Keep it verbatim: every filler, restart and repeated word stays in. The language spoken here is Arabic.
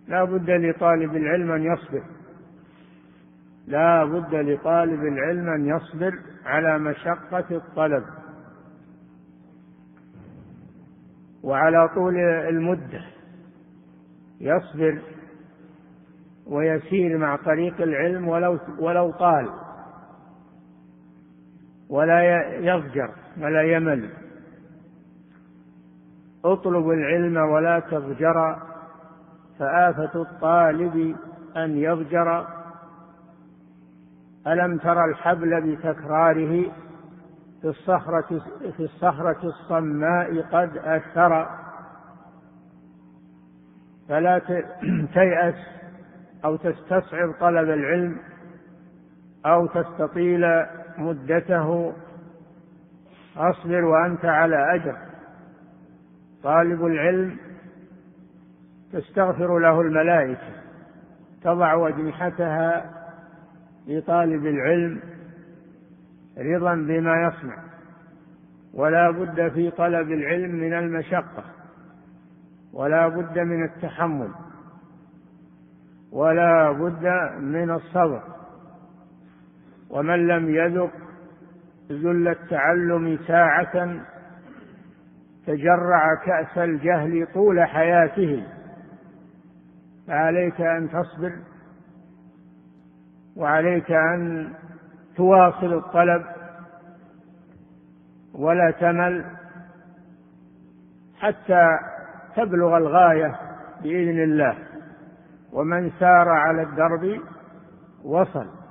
لا بد لطالب العلم أن يصبر، لا بد لطالب العلم أن يصبر على مشقة الطلب وعلى طول المدة، يصبر ويسير مع طريق العلم ولو ولو طال، ولا يضجر ولا يمل. اطلب العلم ولا تضجر، فآفة الطالب أن يضجر. ألم تر الحبل بتكراره في الصخرة, في الصخرة الصماء قد أثر. فلا تيأس أو تستصعب طلب العلم أو تستطيل مدته، أصبر وأنت على أجر. طالب العلم تستغفر له الملائكة، تضع أجنحتها لطالب العلم رضا بما يصنع. ولا بد في طلب العلم من المشقة، ولا بد من التحمل، ولا بد من الصبر. ومن لم يذق ذل التعلم ساعة تجرع كأس الجهل طول حياته. فعليك أن تصبر، وعليك أن تواصل الطلب ولا تمل حتى تبلغ الغاية بإذن الله. ومن سار على الدرب وصل.